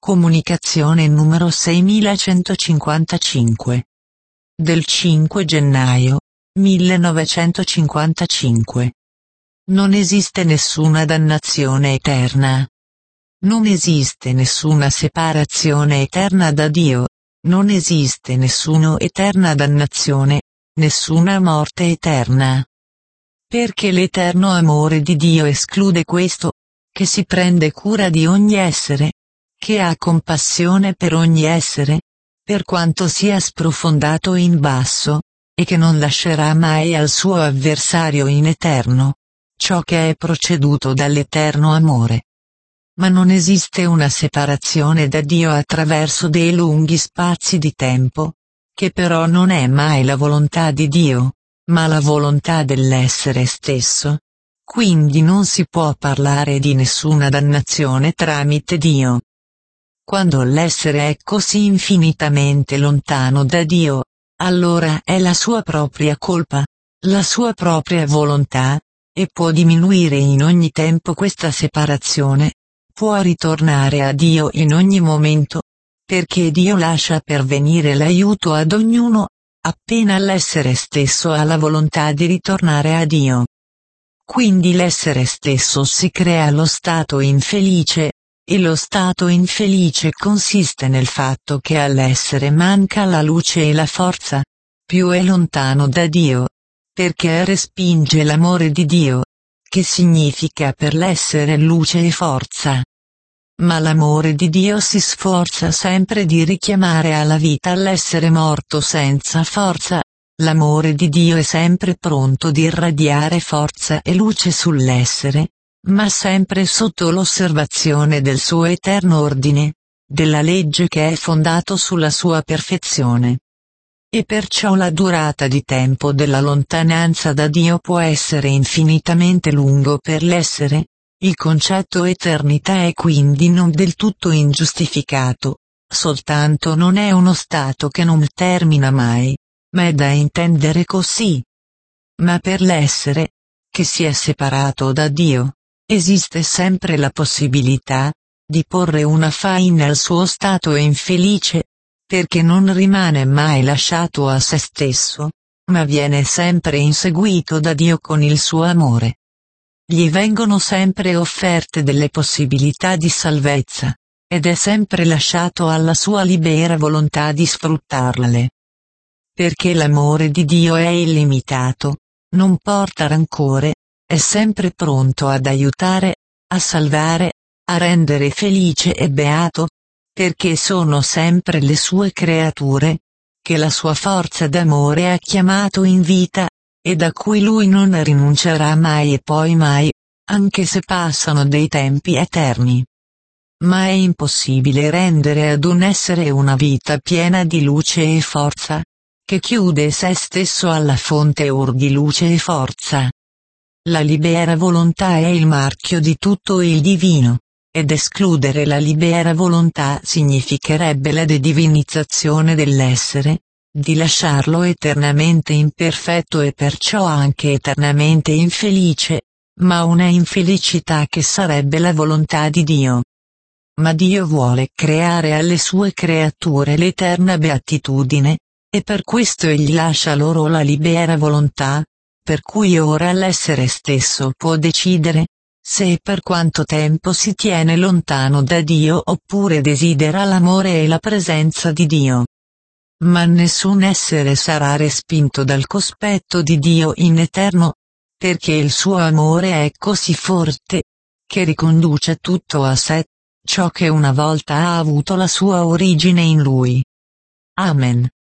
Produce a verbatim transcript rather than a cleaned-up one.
Comunicazione numero seimilacentocinquantacinque. Del cinque gennaio millenovecentocinquantacinque. Non esiste nessuna dannazione eterna. Non esiste nessuna separazione eterna da Dio, non esiste nessuna eterna dannazione, nessuna morte eterna. Perché l'eterno amore di Dio esclude questo, che si prende cura di ogni essere, che ha compassione per ogni essere, per quanto sia sprofondato in basso, e che non lascerà mai al suo avversario in eterno ciò che è proceduto dall'eterno amore. Ma non esiste una separazione da Dio attraverso dei lunghi spazi di tempo, che però non è mai la volontà di Dio, ma la volontà dell'essere stesso. Quindi non si può parlare di nessuna dannazione tramite Dio. Quando l'essere è così infinitamente lontano da Dio, allora è la sua propria colpa, la sua propria volontà, e può diminuire in ogni tempo questa separazione, può ritornare a Dio in ogni momento, perché Dio lascia pervenire l'aiuto ad ognuno, appena l'essere stesso ha la volontà di ritornare a Dio. Quindi l'essere stesso si crea lo stato infelice, e lo stato infelice consiste nel fatto che all'essere manca la luce e la forza, più è lontano da Dio, perché respinge l'amore di Dio, che significa per l'essere luce e forza. Ma l'amore di Dio si sforza sempre di richiamare alla vita l'essere morto senza forza. L'amore di Dio è sempre pronto di irradiare forza e luce sull'essere, ma sempre sotto l'osservazione del suo eterno ordine, della legge che è fondato sulla sua perfezione. E perciò la durata di tempo della lontananza da Dio può essere infinitamente lungo per l'essere, il concetto eternità è quindi non del tutto ingiustificato, soltanto non è uno stato che non termina mai, ma è da intendere così. Ma per l'essere, che si è separato da Dio, esiste sempre la possibilità di porre una fine al suo stato infelice, perché non rimane mai lasciato a se stesso, ma viene sempre inseguito da Dio con il suo amore. Gli vengono sempre offerte delle possibilità di salvezza, ed è sempre lasciato alla sua libera volontà di sfruttarle. Perché l'amore di Dio è illimitato, non porta rancore, è sempre pronto ad aiutare, a salvare, a rendere felice e beato, perché sono sempre le sue creature, che la sua forza d'amore ha chiamato in vita, e da cui lui non rinuncerà mai e poi mai, anche se passano dei tempi eterni. Ma è impossibile rendere ad un essere una vita piena di luce e forza, che chiude se stesso alla fonte or di luce e forza. La libera volontà è il marchio di tutto il divino, ed escludere la libera volontà significherebbe la dedivinizzazione dell'essere, di lasciarlo eternamente imperfetto e perciò anche eternamente infelice, ma una infelicità che sarebbe la volontà di Dio. Ma Dio vuole creare alle sue creature l'eterna beatitudine, e per questo egli lascia loro la libera volontà, per cui ora l'essere stesso può decidere, se e per quanto tempo si tiene lontano da Dio oppure desidera l'amore e la presenza di Dio. Ma nessun essere sarà respinto dal cospetto di Dio in eterno, perché il suo amore è così forte, che riconduce tutto a sé, ciò che una volta ha avuto la sua origine in lui. Amen.